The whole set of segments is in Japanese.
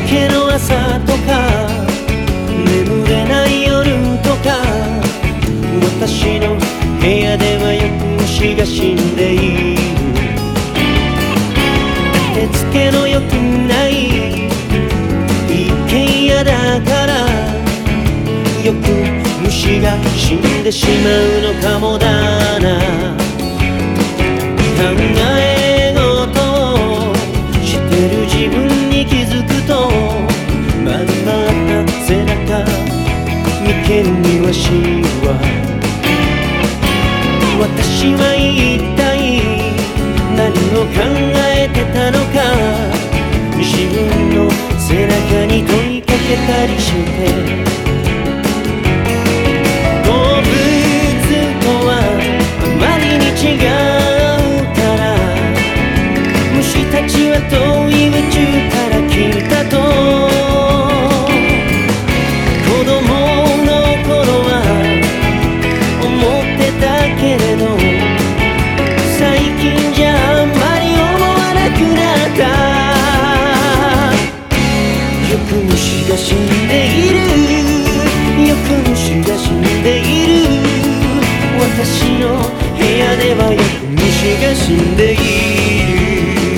けの朝とか眠れない夜とか、私の部屋ではよく虫が死んでいる。手つけの良くない一軒家だから、よく虫が死んでしまうのかもだな。考え事をしてる自分に気づくと、まんまった背中眉間にわしは、私は一体何を考えてたのか、自分の背中に問いかけたりして。動物とはあまりに違うから、虫たちは遠い宇宙から来たと。子供の頃は思ってたけれど、最近じゃあんまり思わなくなった。よく虫が死んでいる、よく虫が死んでいる。私の部屋ではよく虫が死んでいる。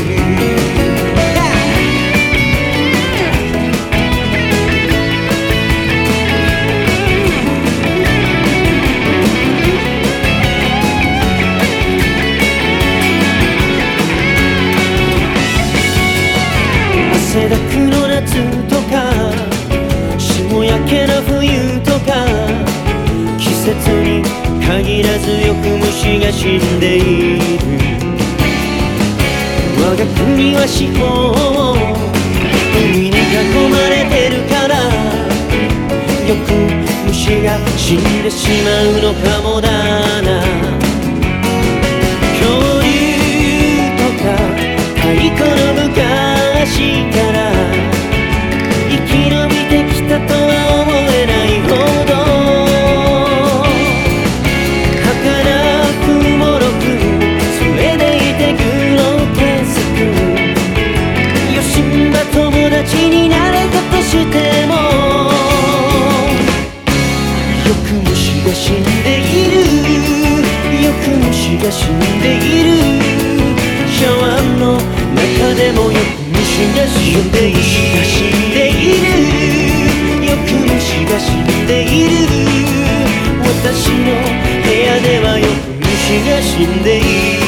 汗だくの夏とか霜焼けの冬とか、季節に限らずよく虫が死んでいる。我が国は四方海に囲まれてるから、よく虫が死んでしまうのかもだな。恐竜とか太古の昔から生き延びてきたとは思えないほど、儚くもろくそれでいてグロテスク。よしんば友達になれたとしても、よく虫が死んでいる、よく虫が死んでいる。シャワーの中でもよく虫が死んでいる、死んでいる。よく虫が死んでいる。私の部屋ではよく虫が死んでいる。